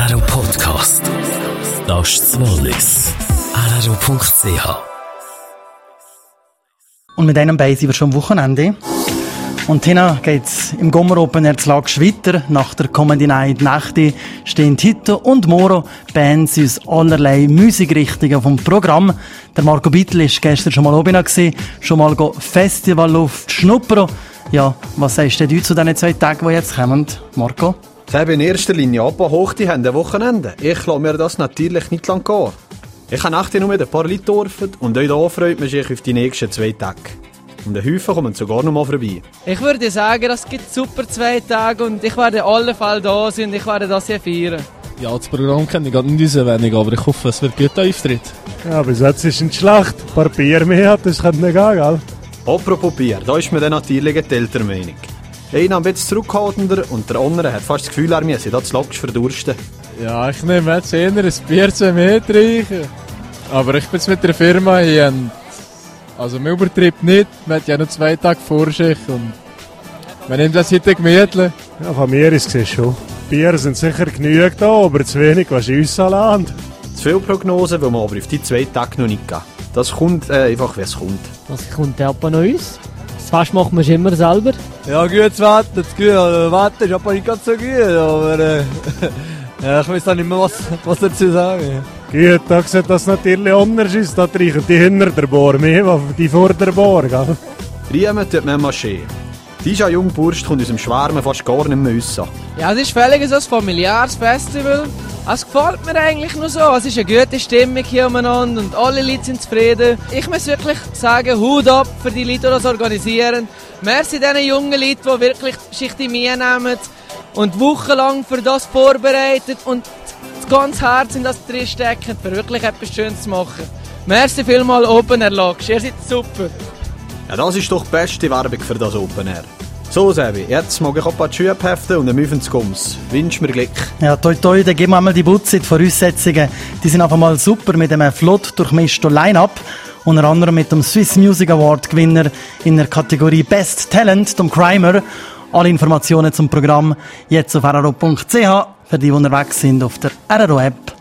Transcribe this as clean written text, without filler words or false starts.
RRO Podcast. Das ist das Wallis. RRO.ch. Und mit einem Bein sind wir schon am Wochenende. Und heute geht es im Gommer Open Air zu Lagsch weiter. Nach der Comedy Night Nächte stehen Tito und Moro, Bands aus allerlei Musikrichtungen vom Programm. Der Marco Bittel war gestern schon mal oben, schon mal Festivalluft schnuppern. Ja, was sagst du zu diesen 2 Tagen, die jetzt kommen, Marco? Sie haben in erster Linie aber hoch die Hände Wochenende. Ich lasse mir das natürlich nicht lang gehen. Ich habe nachher nur mit ein paar Leuten getroffen und euch da freut man sich auf die nächsten 2 Tage. Und der Häufen kommen sogar noch mal vorbei. Ich würde sagen, es gibt super 2 Tage und ich werde in allen Fällen da sein und ich werde das hier feiern. Ja, das Programm kenne ich gerade nicht wenig, aber ich hoffe, es wird gut ein Auftritt. Ja, bis jetzt ist es schlecht. Ein paar Bier mehr hat, das könnte nicht gehen, gell? Apropos Bier, da ist mir dann natürlich die ältere Meinung. Einer ein bisschen zurückhaltender und der andere hat fast das Gefühl, er müsse das Lagsch verdursten. Ja, ich nehme jetzt eher ein Bier 2 Meter reichen. Aber ich bin jetzt mit der Firma hier und also man übertreibt nicht, man hat ja noch 2 Tage Vorschicht und man nimmt das heute gemütlich. Ja, von mir ist es schon. Bier sind sicher genug da, aber zu wenig, was in uns Land. Zu viele Prognosen will man aber auf die 2 Tage noch nicht geben. Das kommt einfach, wie es kommt. Was kommt der von uns? Das Fest machen wir immer selber. Ja, gutes Wetter, das Wetter ist aber nicht ganz so gut, aber ja, ich weiß auch nicht mehr, was dazu sagen. Gut, da sieht das natürlich anders aus. Da reichen die hinter der Bar mehr als die vor der Bar, gell? Riemen tut man schön. Dieser junge Bursch kommt aus dem Schwärmen fast gar nicht mehr raus. Ja, es ist völlig so ein familiäres Festival. Es gefällt mir eigentlich nur so. Es ist eine gute Stimmung hier umeinander und alle Leute sind zufrieden. Ich muss wirklich sagen, Hut ab für die Leute, die das organisieren. Merci diesen jungen Leuten, die wirklich sich die Mühe nehmen und wochenlang für das vorbereitet und das ganze Herz in das drin stecken, für wirklich etwas Schönes zu machen. Merci vielmals Open Air Lagsch, ihr seid super. Ja, das ist doch die beste Werbung für das Open Air. So, Sebi, jetzt mag ich ein paar Schuhe heften und einen Müffen zu Gums. Wünsch mir Glück. Ja, toi toi, dann geben wir einmal die Butze. Die Voraussetzungen, die sind einfach mal super mit einem flott durchmischten Line-Up. Unter anderem mit dem Swiss Music Award Gewinner in der Kategorie Best Talent, dem Crimer. Alle Informationen zum Programm jetzt auf rro.ch, für die unterwegs sind auf der RRO App